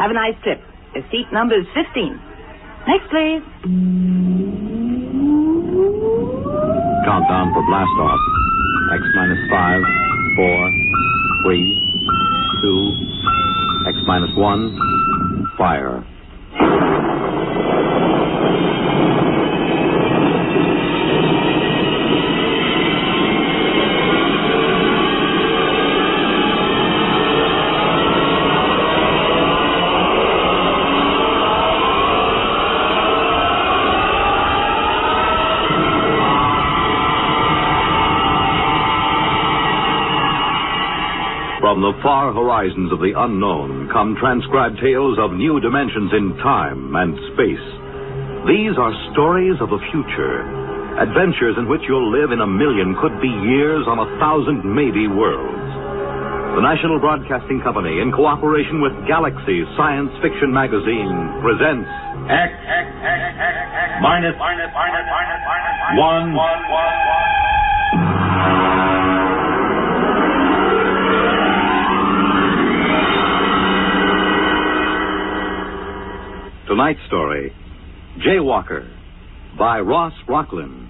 Have a nice trip. Your seat number is 15. Next, please. Countdown for blast off. X minus 5, 4, 3, 2, X minus 1, fire. From the far horizons of the unknown come transcribed tales of new dimensions in time and space. These are stories of the future, adventures in which you'll live in a million, could be years, on 1,000 maybe worlds. The National Broadcasting Company, in cooperation with Galaxy Science Fiction Magazine, presents X minus 1. Tonight's story, Jaywalker, by Ross Rocklin.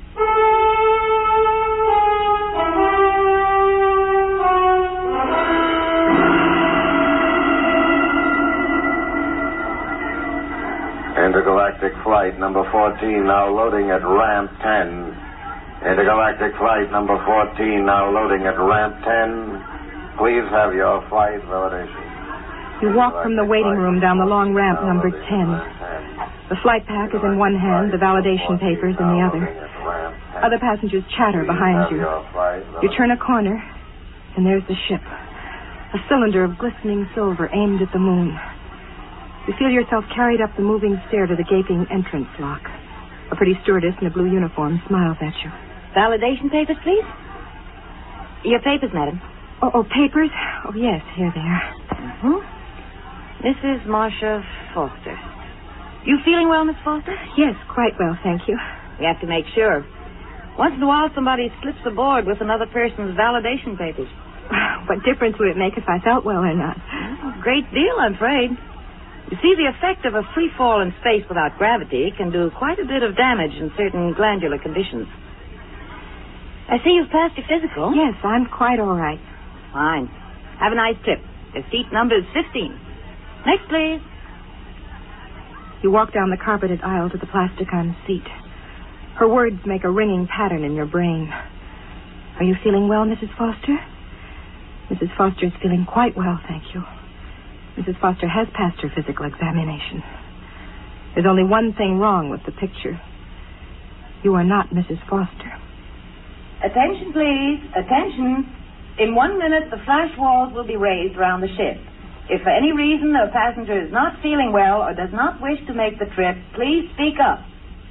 Intergalactic flight number 14 now loading at ramp 10. Intergalactic flight number 14 now loading at ramp 10. Please have your flight validation. You walk from the waiting room down the long ramp number 10. The flight pack is in one hand, the validation papers in the other. Other passengers chatter behind you. You turn a corner, and there's the ship. A cylinder of glistening silver aimed at the moon. You feel yourself carried up the moving stair to the gaping entrance lock. A pretty stewardess in a blue uniform smiles at you. Validation papers, please? Your papers, madam. Oh, papers? Oh, yes, here they are. Mm-hmm. Mrs. Marcia Foster. You feeling well, Miss Foster? Yes, quite well, thank you. We have to make sure. Once in a while, somebody slips aboard with another person's validation papers. What difference would it make if I felt well or not? A great deal, I'm afraid. You see, the effect of a free fall in space without gravity can do quite a bit of damage in certain glandular conditions. I see you've passed your physical. Yes, I'm quite all right. Fine. Have a nice trip. Your seat number is 15. Next, please. You walk down the carpeted aisle to the plastic-on seat. Her words make a ringing pattern in your brain. Are you feeling well, Mrs. Foster? Mrs. Foster is feeling quite well, thank you. Mrs. Foster has passed her physical examination. There's only one thing wrong with the picture. You are not Mrs. Foster. Attention, please. Attention. In 1 minute, the flash walls will be raised around the ship. If for any reason a passenger is not feeling well or does not wish to make the trip, please speak up.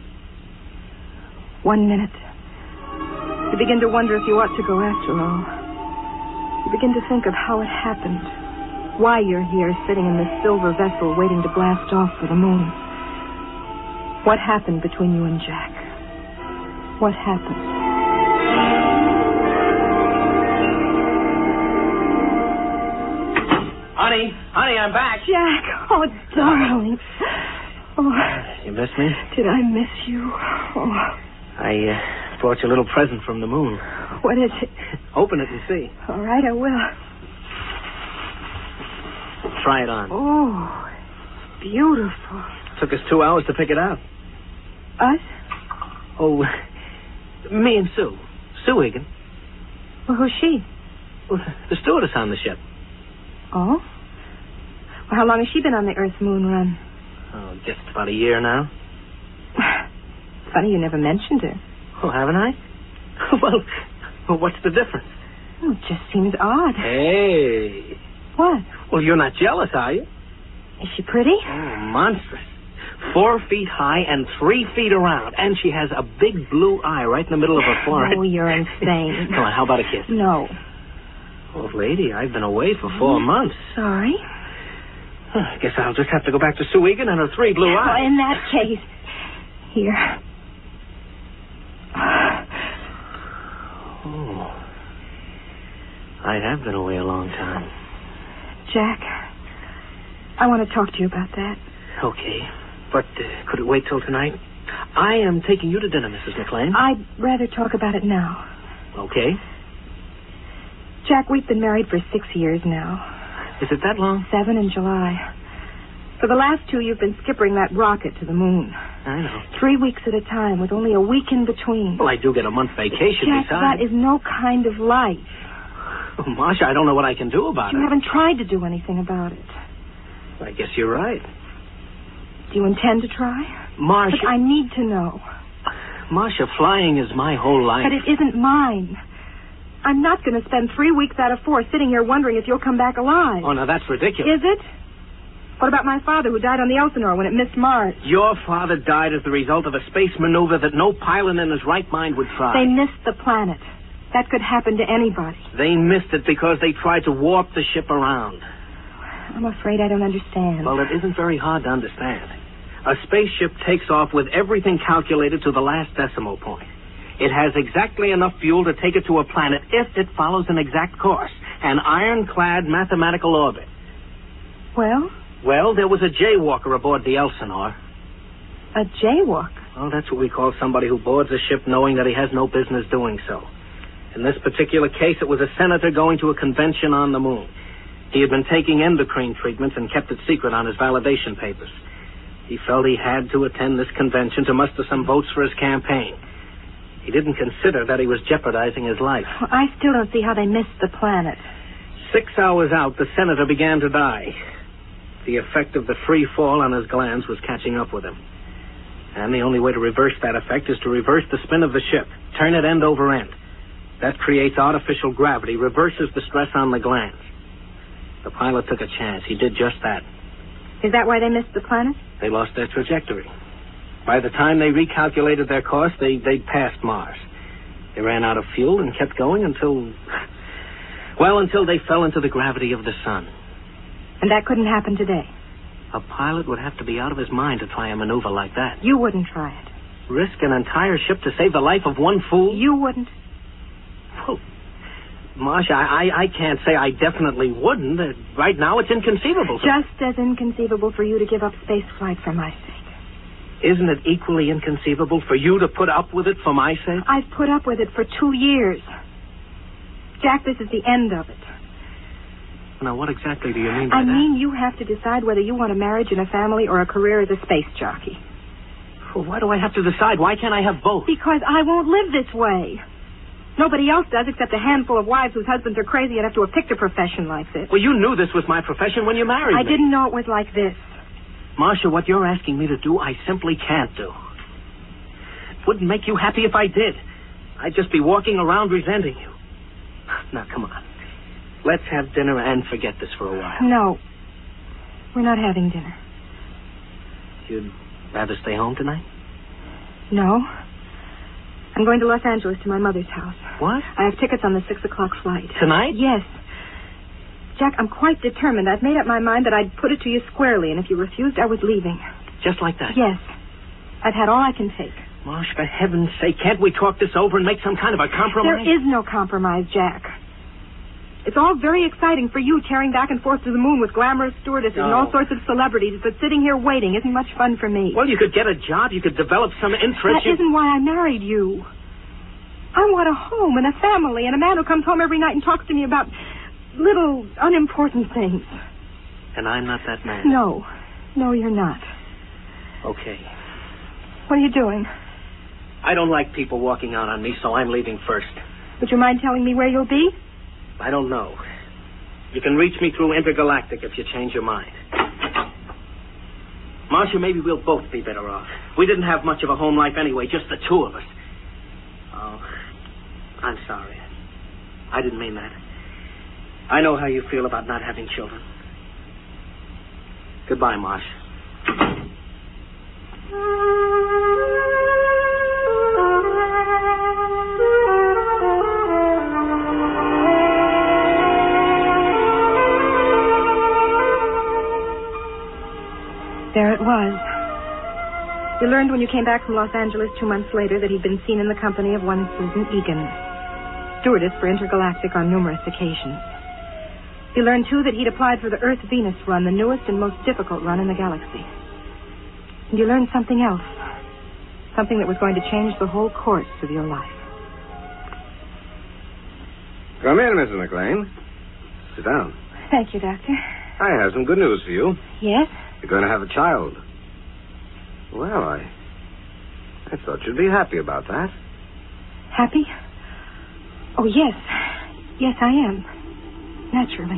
1 minute. You begin to wonder if you ought to go after all. You begin to think of how it happened. Why you're here sitting in this silver vessel waiting to blast off for the moon. What happened between you and Jack? What happened? Honey, I'm back. Jack, oh, darling. Oh, You missed me? did I miss you? Oh, I brought you a little present from the moon. what is it? Open it and see. All right, I will. Try it on. Oh, beautiful. Took us 2 hours to pick it out. Us? Oh, me and Sue. Sue Egan. Well, who's she? Well, the stewardess on the ship. Oh? Well, how long has she been on the Earth-Moon run? Oh, just about a year now. Funny you never mentioned her. Oh, haven't I? well, what's the difference? Oh, it just seems odd. Hey. What? Well, you're not jealous, are you? Is she pretty? Oh, monstrous. 4 feet high and 3 feet around. And she has a big blue eye right in the middle of her forehead. Oh, you're insane. Come on, how about a kiss? No. Oh, lady, I've been away for 4 months. Sorry. I guess I'll just have to go back to Sue Egan and her 3 blue eyes. Oh, in that case, here. Oh. I have been away a long time. Jack, I want to talk to you about that. Okay. But could it wait till tonight? I am taking you to dinner, Mrs. McLean. I'd rather talk about it now. Okay. Jack, we've been married for 6 years now. Is it that long? 7 in July. For the last 2, you've been skippering that rocket to the moon. I know. 3 weeks at a time, with only a week in between. Well, I do get a month vacation Jack, besides. that is no kind of life. Oh, Marcia, I don't know what I can do about You it. haven't tried to do anything about it. I guess you're right. Do you intend to try? Marcia... Look, I need to know. Marcia, flying is my whole life. But it isn't mine. I'm not going to spend 3 weeks out of 4 sitting here wondering if you'll come back alive. Oh, now that's ridiculous. Is it? What about my father who died on the Elsinore when it missed Mars? Your father died as the result of a space maneuver that no pilot in his right mind would try. They missed the planet. That could happen to anybody. They missed it because they tried to warp the ship around. I'm afraid I don't understand. Well, it isn't very hard to understand. A spaceship takes off with everything calculated to the last decimal point. It has exactly enough fuel to take it to a planet if it follows an exact course, an ironclad mathematical orbit. Well? Well, there was a jaywalker aboard the Elsinore. A jaywalker? Well, that's what we call somebody who boards a ship knowing that he has no business doing so. In this particular case, it was a senator going to a convention on the moon. He had been taking endocrine treatments and kept it secret on his validation papers. He felt he had to attend this convention to muster some votes for his campaign. He didn't consider that he was jeopardizing his life. Well, I still don't see how they missed the planet. 6 hours out, the senator began to die. The effect of the free fall on his glands was catching up with him. And the only way to reverse that effect is to reverse the spin of the ship, turn it end over end. That creates artificial gravity, reverses the stress on the glands. The pilot took a chance. He did just that. Is that why they missed the planet? They lost their trajectory. By the time they recalculated their course, they'd passed Mars. They ran out of fuel and kept going until they fell into the gravity of the sun. And that couldn't happen today? A pilot would have to be out of his mind to try a maneuver like that. You wouldn't try it? Risk an entire ship to save the life of one fool? You wouldn't? Well, Marcia, I can't say I definitely wouldn't. Right now, it's inconceivable. Just as inconceivable for you to give up space flight for my sake. Isn't it equally inconceivable for you to put up with it for my sake? I've put up with it for 2 years. Jack, this is the end of it. Now, what exactly do you mean by that? I mean you have to decide whether you want a marriage and a family or a career as a space jockey. Well, why do I have to decide? Why can't I have both? Because I won't live this way. Nobody else does except a handful of wives whose husbands are crazy enough to have picked a profession like this. Well, you knew this was my profession when you married me. I didn't know it was like this. Marcia, what you're asking me to do, I simply can't do. It wouldn't make you happy if I did. I'd just be walking around resenting you. Now, come on. Let's have dinner and forget this for a while. No. We're not having dinner. You'd rather stay home tonight? No. I'm going to Los Angeles to my mother's house. What? I have tickets on the 6 o'clock flight. Tonight? Yes. Jack, I'm quite determined. I've made up my mind that I'd put it to you squarely, and if you refused, I was leaving. Just like that? Yes. I've had all I can take. Marsh, for heaven's sake, can't we talk this over and make some kind of a compromise? There is no compromise, Jack. It's all very exciting for you tearing back and forth to the moon with glamorous stewardesses and all sorts of celebrities, but sitting here waiting isn't much fun for me. Well, you could get a job. You could develop some interest. That isn't why I married you. I want a home and a family and a man who comes home every night and talks to me about little unimportant things. And I'm not that man. No. No, you're not. Okay. What are you doing? I don't like people walking out on me, so I'm leaving first. Would you mind telling me where you'll be? I don't know. You can reach me through Intergalactic if you change your mind. Marcia, maybe we'll both be better off. We didn't have much of a home life anyway, just the two of us. Oh, I'm sorry. I didn't mean that. I know how you feel about not having children. Goodbye, Marsh. There it was. You learned when you came back from Los Angeles 2 months later that he'd been seen in the company of one Susan Egan, stewardess for Intergalactic on numerous occasions. You learned, too, that he'd applied for the Earth-Venus run, the newest and most difficult run in the galaxy. And you learned something else. Something that was going to change the whole course of your life. Come in, Mrs. McLean. Sit down. Thank you, Doctor. I have some good news for you. Yes? You're going to have a child. Well, I thought you'd be happy about that. Happy? Oh, yes. Yes, I am. Naturally.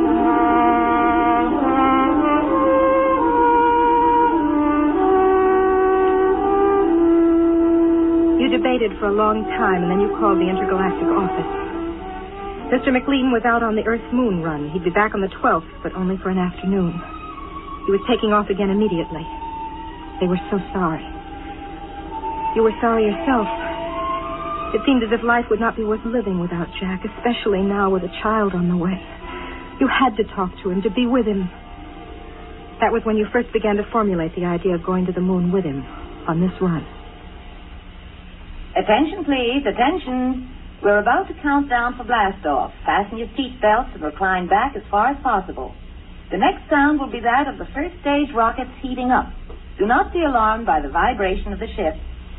You debated for a long time, and then you called the intergalactic office. Mr. McLean was out on the Earth-Moon run. He'd be back on the 12th, but only for an afternoon. He was taking off again immediately. They were so sorry. You were sorry yourself. It seemed as if life would not be worth living without Jack, especially now with a child on the way. You had to talk to him, to be with him. That was when you first began to formulate the idea of going to the moon with him on this run. Attention, please. Attention. We're about to count down for blast-off. Fasten your seat belts and recline back as far as possible. The next sound will be that of the first stage rockets heating up. Do not be alarmed by the vibration of the ship.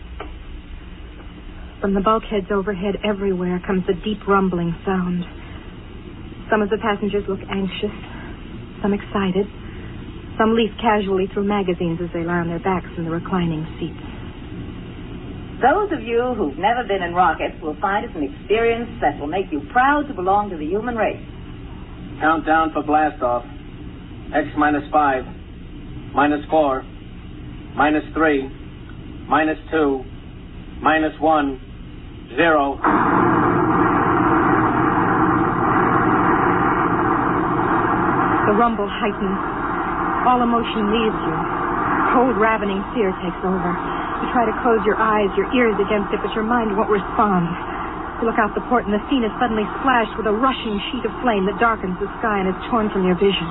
From the bulkheads overhead everywhere comes a deep rumbling sound. Some of the passengers look anxious, some excited. Some leaf casually through magazines as they lie on their backs in the reclining seats. Those of you who've never been in rockets will find it an experience that will make you proud to belong to the human race. Countdown for blast-off. X -5, -4, -3, -2, -1, 0. The rumble heightens. All emotion leaves you. Cold, ravening fear takes over. You try to close your eyes, your ears against it, but your mind won't respond. You look out the port, and the scene is suddenly splashed with a rushing sheet of flame that darkens the sky and is torn from your vision.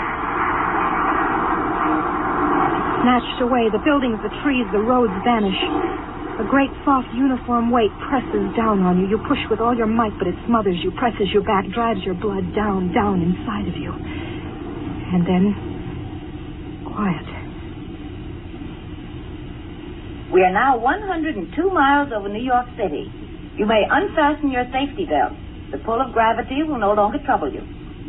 Snatched away, the buildings, the trees, the roads vanish. A great, soft, uniform weight presses down on you. You push with all your might, but it smothers you, presses you back, drives your blood down, down inside of you. And then, quiet. We are now 102 miles over New York City. You may unfasten your safety belt. The pull of gravity will no longer trouble you.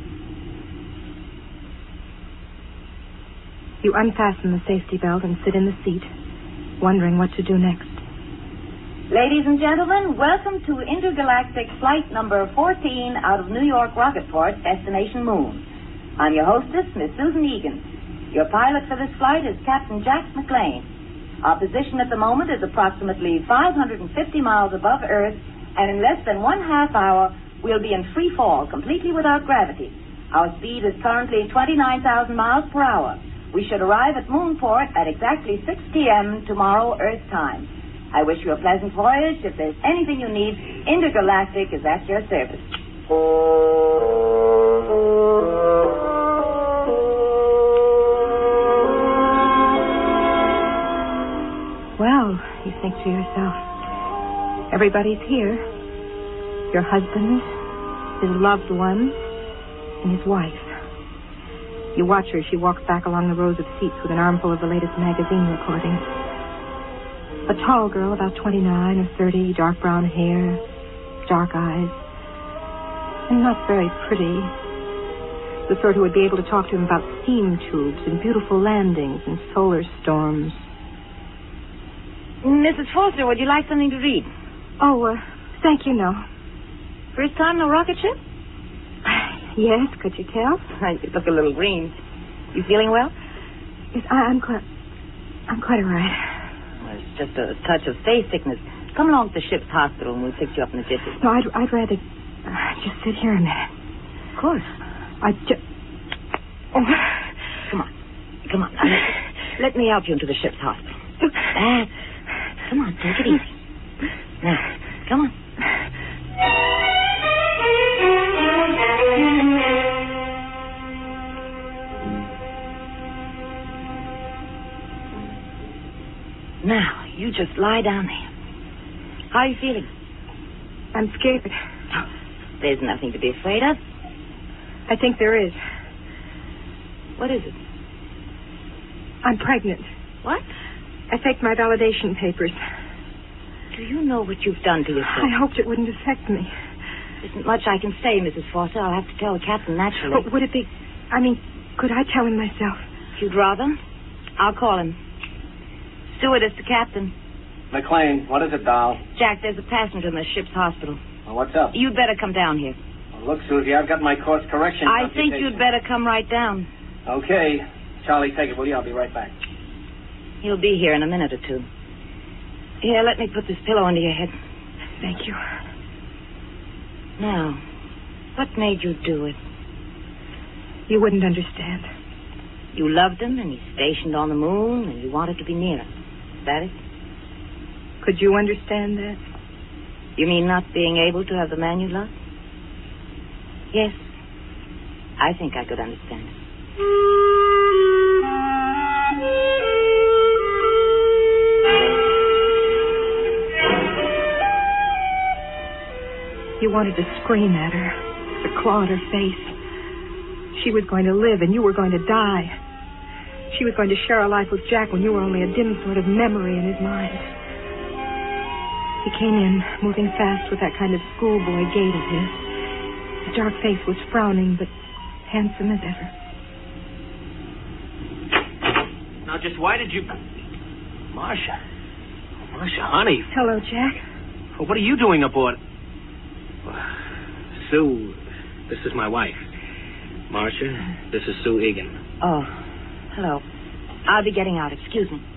You unfasten the safety belt and sit in the seat, wondering what to do next. Ladies and gentlemen, welcome to intergalactic flight number 14 out of New York Rocketport, destination Moon. I'm your hostess, Miss Susan Egan. Your pilot for this flight is Captain Jack McLean. Our position at the moment is approximately 550 miles above Earth, and in less than 1/2 hour, we'll be in free fall, completely without gravity. Our speed is currently 29,000 miles per hour. We should arrive at Moonport at exactly 6 p.m. tomorrow, Earth time. I wish you a pleasant voyage. If there's anything you need, Intergalactic is at your service. Well, you think to yourself, everybody's here. Your husband, his loved one, and his wife. You watch her as she walks back along the rows of seats with an armful of the latest magazine recordings. A tall girl, about 29 or 30, dark brown hair, dark eyes, and not very pretty. The sort who would be able to talk to him about steam tubes and beautiful landings and solar storms. Mrs. Foster, would you like something to read? Oh, thank you, no. First time in a rocket ship? Yes, could you tell? You look a little green. You feeling well? Yes, I'm quite all right. Well, it's just a touch of face sickness. Come along to the ship's hospital and we'll fix you up in a jiffy. No, I'd rather just sit here a minute. Of course. Oh. Come on. Let me help you into the ship's hospital. Come on, take it easy. Now, come on. Now, you just lie down there. How are you feeling? I'm scared. Oh, there's nothing to be afraid of. I think there is. What is it? I'm pregnant. What? I faked my validation papers. Do you know what you've done to yourself? I hoped it wouldn't affect me. There isn't much I can say, Mrs. Foster. I'll have to tell the captain naturally. But would it be... could I tell him myself? If you'd rather, I'll call him. Stewardess to captain. McLean, what is it, doll? Jack, there's a passenger in the ship's hospital. Well, what's up? You'd better come down here. Well, look, Susie, I've got my course correction I think you'd better come right down. Okay. Charlie, take it, will you? I'll be right back. He'll be here in a minute or two. Here, let me put this pillow under your head. Thank you. Now, what made you do it? You wouldn't understand. You loved him, and he's stationed on the moon, and you wanted to be near him. Is that it? Could you understand that? You mean not being able to have the man you love? Yes. I think I could understand it. You wanted to scream at her, to claw at her face. She was going to live, and you were going to die. She was going to share a life with Jack when you were only a dim sort of memory in his mind. He came in, moving fast with that kind of schoolboy gait of his. His dark face was frowning, but handsome as ever. Now, just why did you... Marcia, honey. Hello, Jack. Well, what are you doing aboard? Sue, this is my wife. Marcia, this is Sue Egan. Oh, hello. I'll be getting out. Excuse me.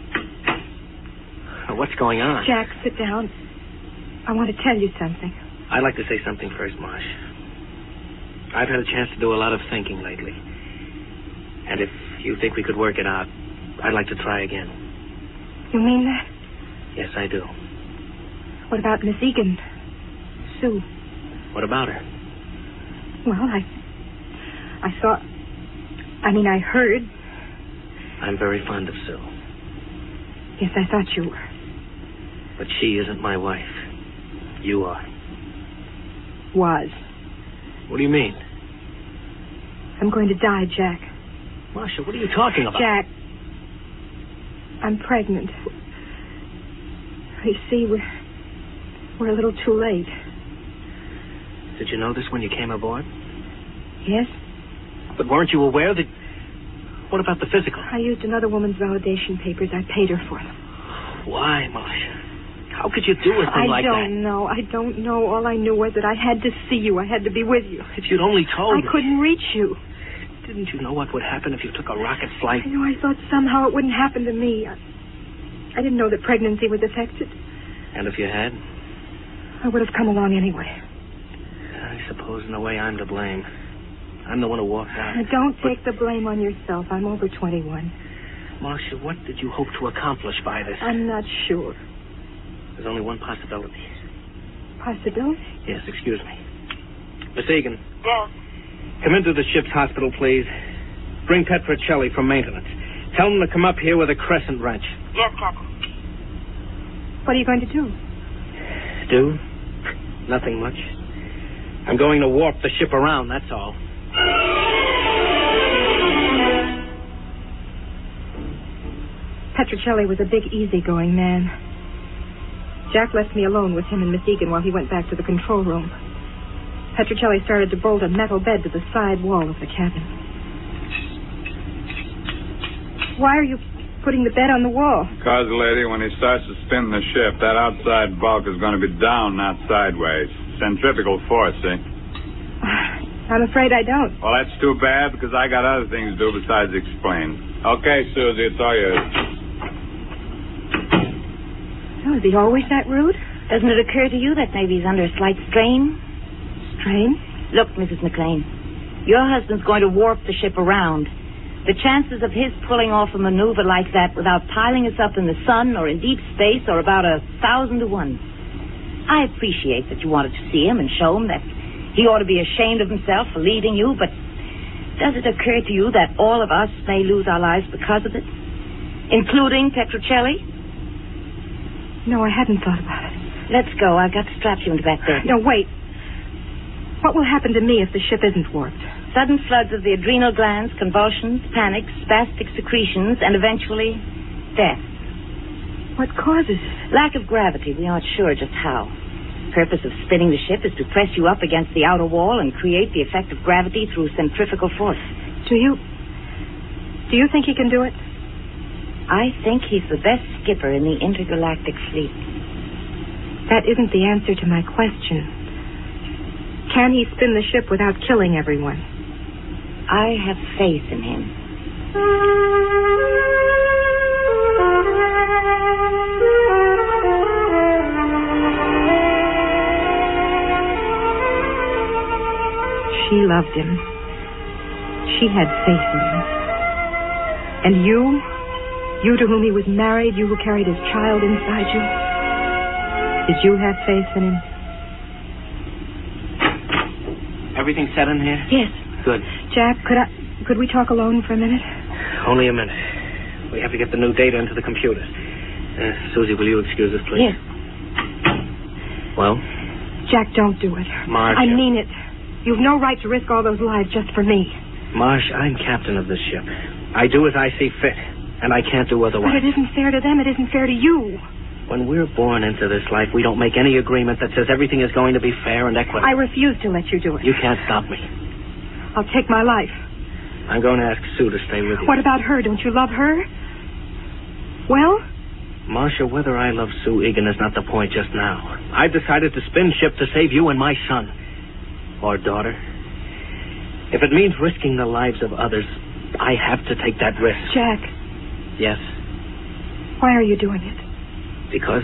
What's going on? Jack, sit down. I want to tell you something. I'd like to say something first, Marsh. I've had a chance to do a lot of thinking lately. And if you think we could work it out, I'd like to try again. You mean that? Yes, I do. What about Miss Egan? Sue? What about her? Well, I saw... I heard... I'm very fond of Sue. Yes, I thought you were. But she isn't my wife. You are. Was. What do you mean? I'm going to die, Jack. Marcia, what are you talking about? Jack, I'm pregnant. You see, we're a little too late. Did you know this when you came aboard? Yes. But weren't you aware that... What about the physical? I used another woman's validation papers. I paid her for them. Why, Marcia? How could you do a thing like that? I don't know. All I knew was that I had to see you. I had to be with you. If you'd only told me. I couldn't reach you. Didn't you know what would happen if you took a rocket flight? I thought somehow it wouldn't happen to me. I didn't know that pregnancy was affected. And if you had? I would have come along anyway. I suppose in a way I'm to blame. I'm the one who walked out. Don't take the blame on yourself. I'm over 21. Marcia, what did you hope to accomplish by this? I'm not sure. There's only one possibility. Possibility? Yes, excuse me. Miss Egan. Yes. Come into the ship's hospital, please. Bring Petrocelli from maintenance. Tell them to come up here with a crescent wrench. Yes, Captain. What are you going to do? Do? Nothing much. I'm going to warp the ship around, that's all. Petrocelli was a big, easygoing man. Jack left me alone with him and Miss Egan while he went back to the control room. Petrocelli started to bolt a metal bed to the side wall of the cabin. Why are you putting the bed on the wall? Because, lady, when he starts to spin the ship, that outside bulk is going to be down, not sideways. Centrifugal force, see? I'm afraid I don't. Well, that's too bad, because I got other things to do besides explain. Okay, Susie, it's all yours. Oh, is he always that rude? Doesn't it occur to you that maybe he's under a slight strain? Strain? Look, Mrs. McLean, your husband's going to warp the ship around. The chances of his pulling off a maneuver like that without piling us up in the sun or in deep space are about 1,000 to 1. I appreciate that you wanted to see him and show him that he ought to be ashamed of himself for leaving you, but does it occur to you that all of us may lose our lives because of it? Including Petrocelli? No, I hadn't thought about it. Let's go. I've got to strap you into that bed. No, wait. What will happen to me if the ship isn't warped? sudden floods of the adrenal glands, convulsions, panics, spastic secretions, and eventually death. What causes it? Lack of gravity. We aren't sure just how. The purpose of spinning the ship is to press you up against the outer wall and create the effect of gravity through centrifugal force. Do you think he can do it? I think he's the best skipper in the intergalactic fleet. That isn't the answer to my question. Can he spin the ship without killing everyone? I have faith in him. She loved him. She had faith in him. And you to whom he was married, you who carried his child inside you, did you have faith in him? Everything set in here? Yes. Good. Jack, could we talk alone for a minute? Only a minute. We have to get the new data into the computers. Susie, will you excuse us, please? Yes. Well? Jack, don't do it. Marcia. I mean it. You've no right to risk all those lives just for me. Marsh, I'm captain of this ship. I do as I see fit, and I can't do otherwise. But it isn't fair to them. It isn't fair to you. When we're born into this life, we don't make any agreement that says everything is going to be fair and equitable. I refuse to let you do it. You can't stop me. I'll take my life. I'm going to ask Sue to stay with you. What about her? Don't you love her? Well? Marcia, whether I love Sue Egan is not the point just now. I've decided to spin ship to save you and my son. Or daughter. If it means risking the lives of others, I have to take that risk. Jack. Yes. Why are you doing it? Because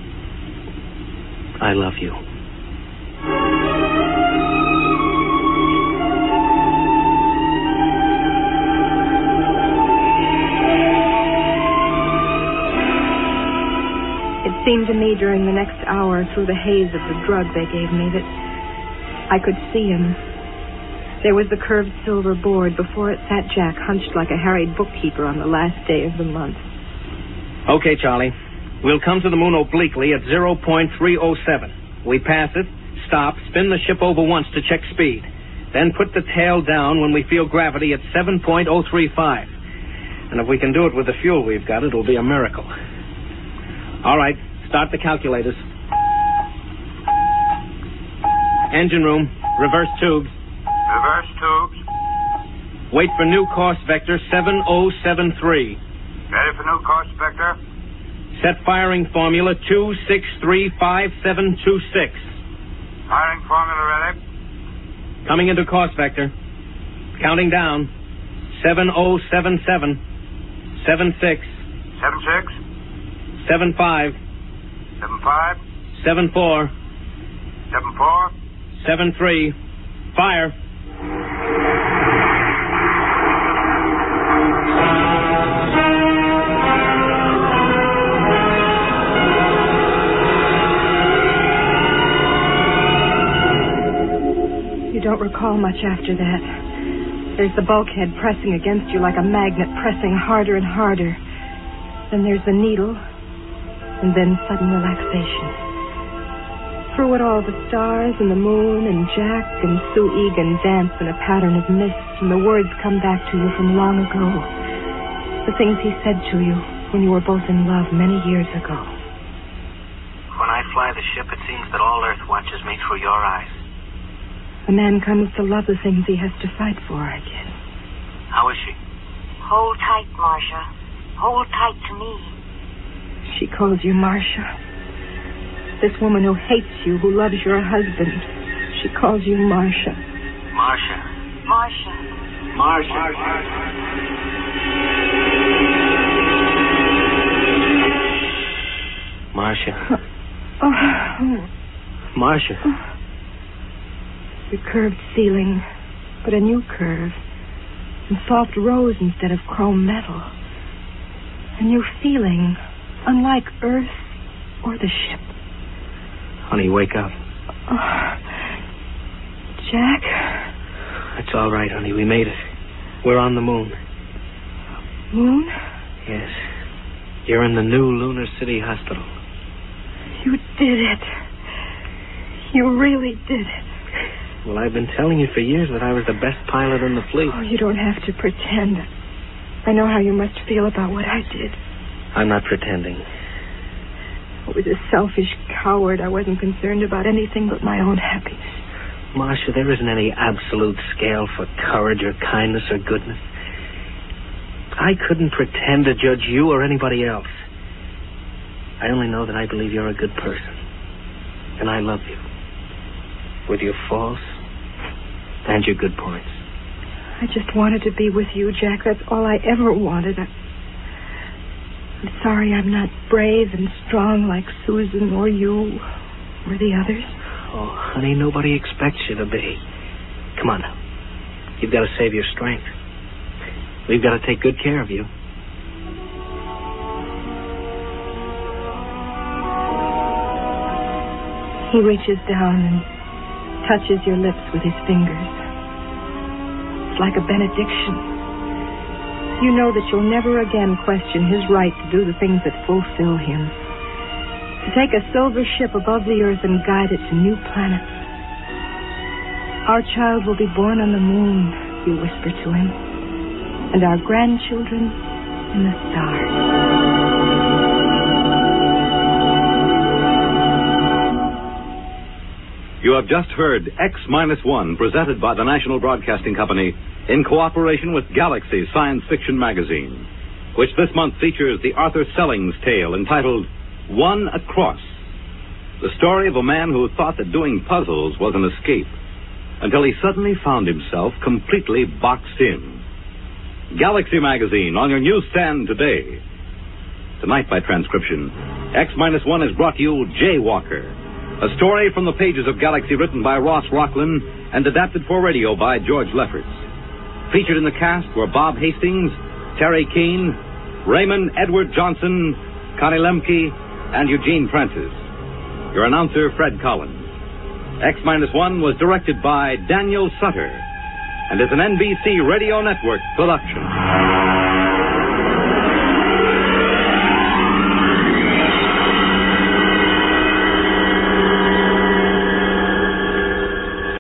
I love you. It seemed to me during the next hour through the haze of the drug they gave me that I could see him. There was the curved silver board. Before it sat Jack, hunched like a harried bookkeeper on the last day of the month. Okay, Charlie. We'll come to the moon obliquely at 0.307. We pass it, stop, spin the ship over once to check speed. Then put the tail down when we feel gravity at 7.035. And if we can do it with the fuel we've got, it'll be a miracle. All right, start the calculators. Engine room, reverse tubes. Reverse tubes. Wait for new course vector 7073. Ready for new course vector. Set firing formula 2635726. Firing formula ready. Coming into course vector. Counting down. 7077. 76. 76. 75. 75. 74. 74. 73. Fire. You don't recall much after that. There's the bulkhead pressing against you like a magnet, pressing harder and harder. Then there's the needle, and then sudden relaxation. Through it all, the stars and the moon and Jack and Sue Egan dance in a pattern of mist, and the words come back to you from long ago. The things he said to you when you were both in love many years ago. When I fly the ship, it seems that all Earth watches me through your eyes. A man comes to love the things he has to fight for, I guess. How is she? Hold tight, Marcia. Hold tight to me. She calls you Marcia. This woman who hates you, who loves your husband, she calls you Marcia. Marcia. Marcia. Marcia. Marcia. Oh. Marcia. The curved ceiling, but a new curve. And soft rose instead of chrome metal. A new feeling, unlike Earth or the ship. Honey, wake up. Oh. Jack? It's all right, honey. We made it. We're on the moon. Moon? Yes. You're in the new Lunar City Hospital. You did it. You really did it. Well, I've been telling you for years that I was the best pilot in the fleet. Oh, you don't have to pretend. I know how you must feel about what I did. I'm not pretending. I was a selfish coward. I wasn't concerned about anything but my own happiness. Marcia, there isn't any absolute scale for courage or kindness or goodness. I couldn't pretend to judge you or anybody else. I only know that I believe you're a good person. And I love you. With your faults and your good points. I just wanted to be with you, Jack. That's all I ever wanted. I'm sorry I'm not brave and strong like Susan or you or the others. Oh, honey, nobody expects you to be. Come on now. You've got to save your strength. We've got to take good care of you. He reaches down and touches your lips with his fingers. It's like a benediction. You know that you'll never again question his right to do the things that fulfill him. To take a silver ship above the earth and guide it to new planets. Our child will be born on the moon, you whisper to him. And our grandchildren in the stars. You have just heard X-1, presented by the National Broadcasting Company in cooperation with Galaxy Science Fiction Magazine, which this month features the Arthur Sellings tale entitled One Across, the story of a man who thought that doing puzzles was an escape, until he suddenly found himself completely boxed in. Galaxy Magazine on your newsstand today. Tonight, by transcription, X-1 has brought you Jaywalker, a story from the pages of Galaxy written by Ross Rocklin and adapted for radio by George Lefferts. Featured in the cast were Bob Hastings, Terry Keane, Raymond Edward Johnson, Connie Lemke, and Eugene Francis. Your announcer, Fred Collins. X-1 was directed by Daniel Sutter and is an NBC Radio Network production.